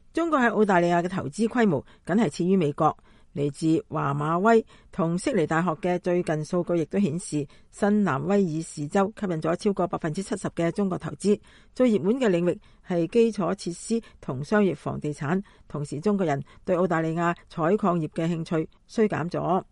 中國喺澳大利亞嘅投資規模僅係次於美國。嚟自華馬威同悉尼大學嘅最近數據亦都顯示，新南威爾士州吸引咗超過70%嘅中國投資。最熱門嘅領域係基礎設施同商業房地產，同時中國人對澳大利亞採礦業嘅興趣衰減咗。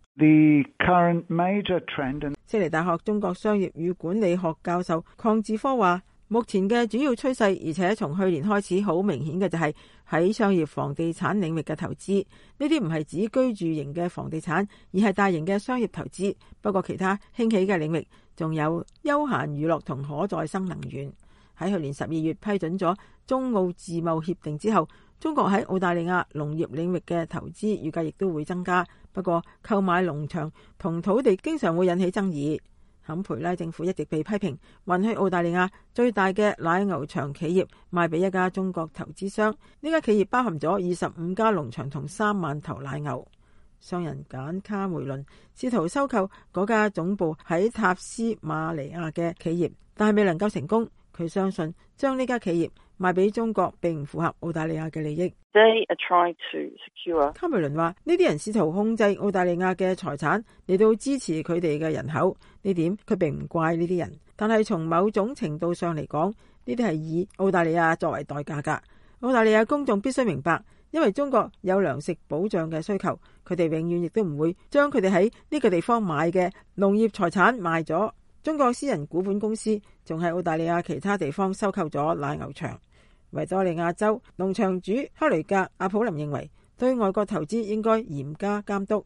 悉尼大學中國商業與管理學教授鄺志科話，目前嘅主要趨勢，而且從去年開始好明顯嘅就係喺商業房地產領域嘅投資。呢啲唔係指居住型嘅房地產，而係大型嘅商業投資。不過其他興起嘅領域仲有休閒娛樂同可再生能源。喺去年12月批准咗中澳自貿協定之後，中國喺澳大利亞農業領域嘅投資預計亦都會增加。不過購買農場同土地經常會引起爭議。坎培拉政府一直被批評允許澳大利亞最大嘅奶牛場企業賣俾一家中國投資商，呢家企業包含咗25家農場同3萬頭奶牛。商人簡卡梅倫試圖收購嗰家總部喺塔斯馬尼亞嘅企業，但係未能夠成功。佢相信將呢家企業賣俾中國並唔符合澳大利亞嘅利益。卡梅倫話：呢啲人試圖控制澳大利亞嘅財產嚟到支持佢哋嘅人口，呢點佢並唔怪呢啲人。但係從某種程度上嚟講，呢啲係以澳大利亞作為代價㗎。澳大利亞公眾必須明白，因為中國有糧食保障嘅需求，佢哋永遠亦都唔會將佢哋喺呢個地方買嘅農業財產賣咗。中國私人股份公司仲喺澳大利亞其他地方收購咗奶牛場。維多利亞州農場主克雷格阿普林認為，對外國投資應該嚴加監督。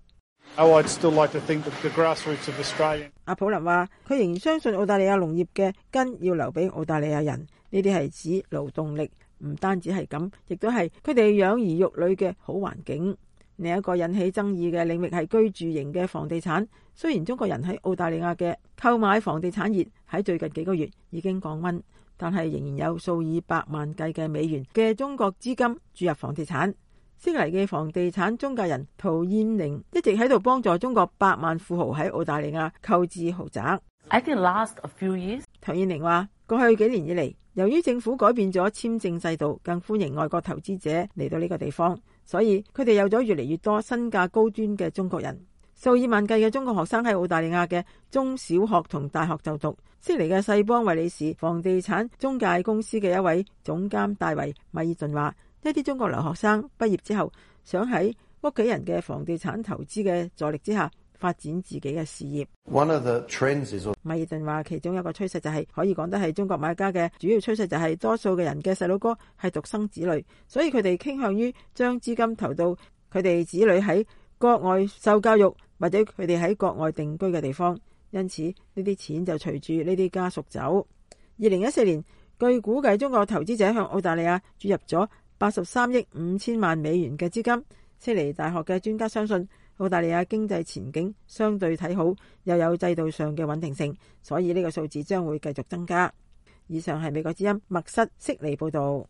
阿普林話，佢仍然相信澳大利亞農業嘅根要留俾澳大利亞人，呢啲係指勞動力，唔單止係咁，亦都係佢哋養兒育女嘅好環境。另一個引起爭議嘅領域係居住型嘅房地產。雖然中國人喺澳大利亞嘅購買房地產業喺最近幾個月已經降溫，但係仍然有數以百萬計嘅美元嘅中國資金注入房地產。悉尼嘅房地產中介人陶燕寧一直喺度幫助中國百萬富豪喺澳大利亞購置豪宅。陶燕寧話：過去幾年以嚟，由於政府改變咗簽證制度，更歡迎外國投資者嚟到呢個地方，所以佢哋有咗越嚟越多身價高端嘅中國人。數以萬計嘅中國學生喺澳大利亞嘅中小學同大學就讀。悉尼嘅世邦惠理士房地產中介公司嘅一位總監戴維米爾頓話：一啲中國留學生畢業之後，想喺屋企人嘅房地產投資嘅助力之下發展自己嘅事業。米爾頓話，其中一個趨勢就係可以講得係中國買家嘅主要趨勢就係多數嘅人嘅細佬哥係獨生子女，所以佢哋傾向於將資金投到佢哋子女喺國外受教育或者佢哋喺國外定居嘅地方，因此呢啲錢就隨住呢啲家屬走。2014年，據估計中國投資者向澳大利亞注入咗83億5千萬美元嘅資金。悉尼大學嘅專家相信，澳大利亞經濟前景相對睇好，又有制度上嘅穩定性，所以呢個數字將會繼續增加。以上係美國之音麥瑟悉尼報道。